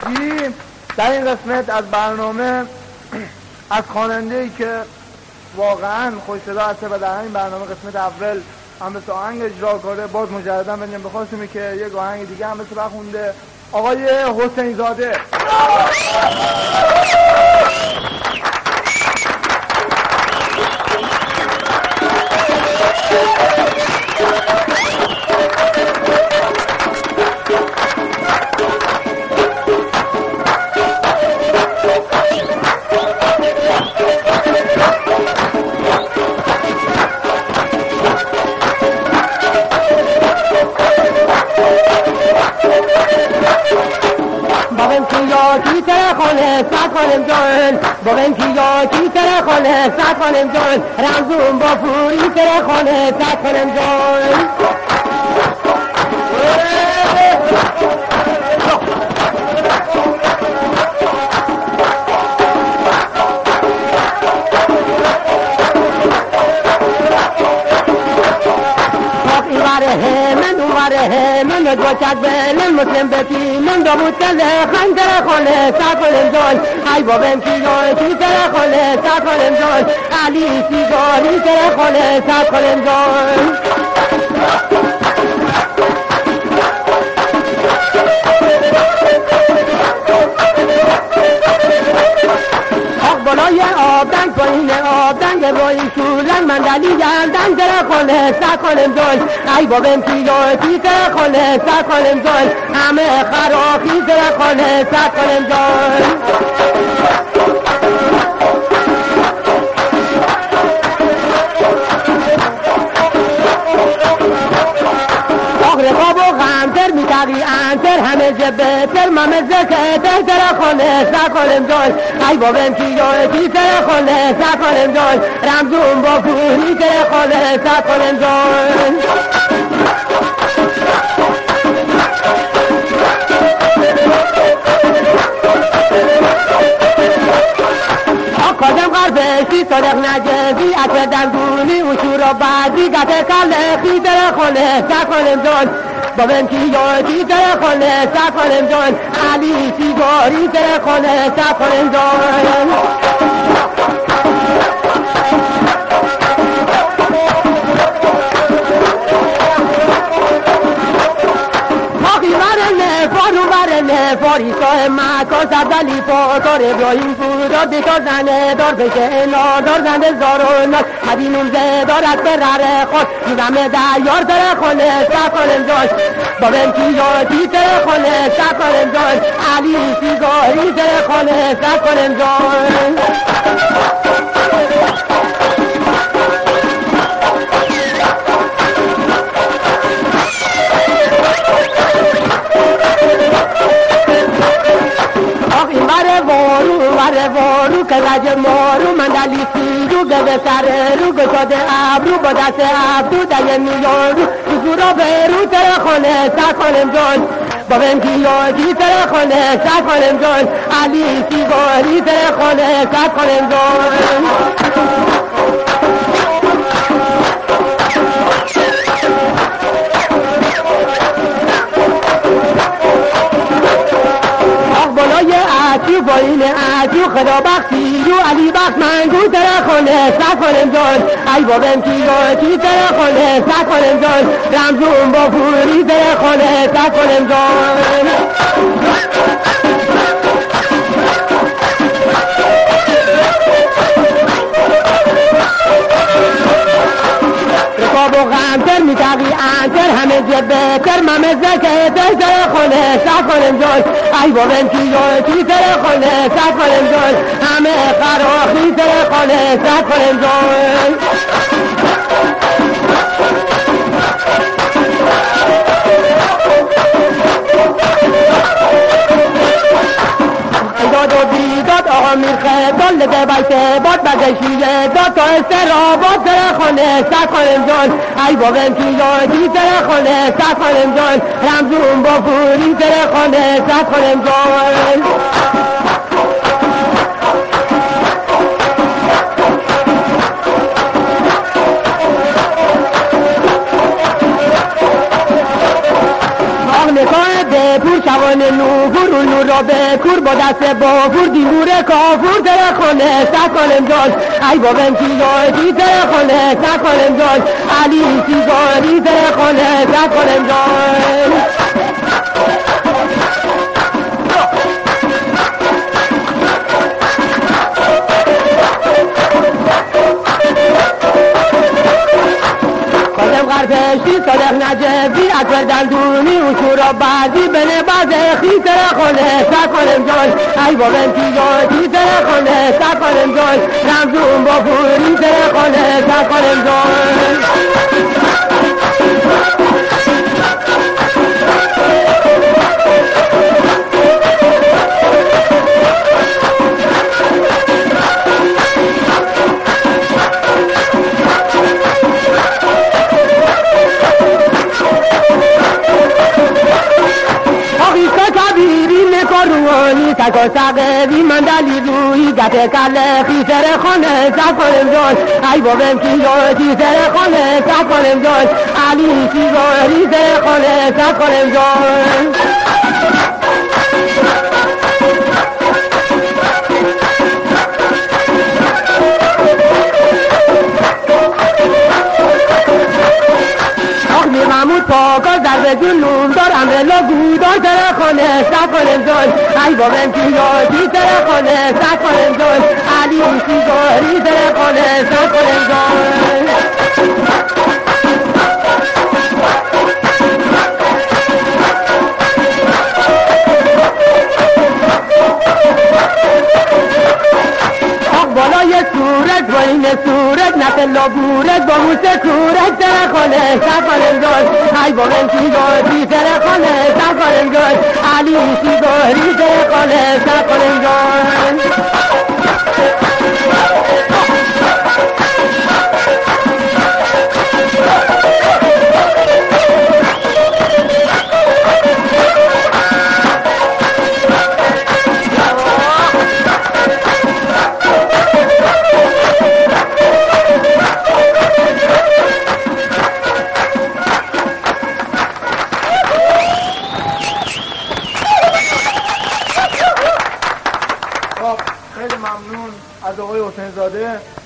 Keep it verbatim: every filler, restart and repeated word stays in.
گیریم. در این قسمت از برنامه از خواننده‌ای که واقعا خوش صدا هست و در این برنامه قسمت اول هم مثل آهنگ اجرا کرده، باز مجددا بنیم بخواستیم که یک آهنگ دیگه هم مثل بخونده، آقای حسین زاده. کی تر خونه سکنم جان ببین کیا کی تر خونه سکنم جان رمزون با پوری تر خونه سکنم جان من دو چک بلن مسلم بتی من دو متل خندر خونه سکنم جان ای بابم کیای کی تر خونه سکنم جان علی سیگاری تر خونه سکنم جان بالای آبدنگ پایین آبدنگ روی شورن من دلی گردن تر خونه سکنم جان ای بابم کیای تر خونه سکنم جان همه خرافی تر خونه سکنم جان رقاب و غمتر میتقی انتر همه جبه تر ممه زکه تر تر خونه سکنم جان ای بابم کیای تر خونه سکنم جان رمزون با پوری تر خونه سکنم جان کدام قربشی صدق نجزی اکر دنگونی و شورا بعدی گته کله خی در خونه سکنم جان بابم کیایی در خونه سکنم جان علی سیگاری در خونه سکنم جان فاریسا مکان سردلی فاتار ابراهیم فودا دیکار زنه دار بشه نار دار زنده زارو نار مدینوم زدارت به رره خود دیدم دیار در خونه سکنم جان بابم کیایی در خونه سکنم جان علی سیگاری در خونه سکنم جان وارو که رج مارو من دلی سیرو گه سر رو گشاده ابرو با دست ابرو دای میارو زورا برو تر خونه سکنم جان بابم کیایی تر خونه سکنم جان علی سیگاری تر خونه سکنم جان عجو باین عجو خدا بخشی جو علی بخش منگو تر خونه سکنم جان ای بابم کیایی تر خونه سکنم جان رمزون با پوری تر خونه سکنم جان رقاب و غمتر میتقی انتر همه جبه تر ممه زکه تر تر خونه سکنم جان ای بابم کیایی تر خونه سکنم جان همه خراخی تر خونه سکنم جان داد و بیداد آقا میرخه دال ده بیسه باد بگشیه داد تا استراباد تر خونه سکنم جان ای بابم کیایی تر خونه سکنم جان رمزون با پوری تر خونه سکنم جان نکاه ده پور شوان نوفور و نور دریا به کور با دست بافور دیوره کافور در خونه سکنم جان ای بابن چیزایی در خونه سکنم جان علی چیزایی در خونه سکنم جان غرفشی صدق نجبی اکبر دندونی و شورا بعدی بنه بازه خیتر خونه سکنم جان ای بابن تیجاتی تر خونه سکنم جان رمزون با پوری تر خونه سکنم جان روانی تکا سقوی مندلی روی گته کله خیسر خانه سکنم جان ای بابم کیاتی سر خانه سکنم جان علی سیگاری سر خانه سکنم جان محمود پاکا ضرب جنون دارم رلا گودان تر خانه سکنم جان ای بابم کیاتی تر خانه سکنم جان علی سیگاری تر خانه سکنم جان بالای صورت با این صورت نتلا بورت با موسه کورت سر خانه سکنم جان ای بابن سیگاری سر خانه سکنم جان علی سیگاری سر خانه سکنم جان خیلی ممنون از آقای حسین زاده.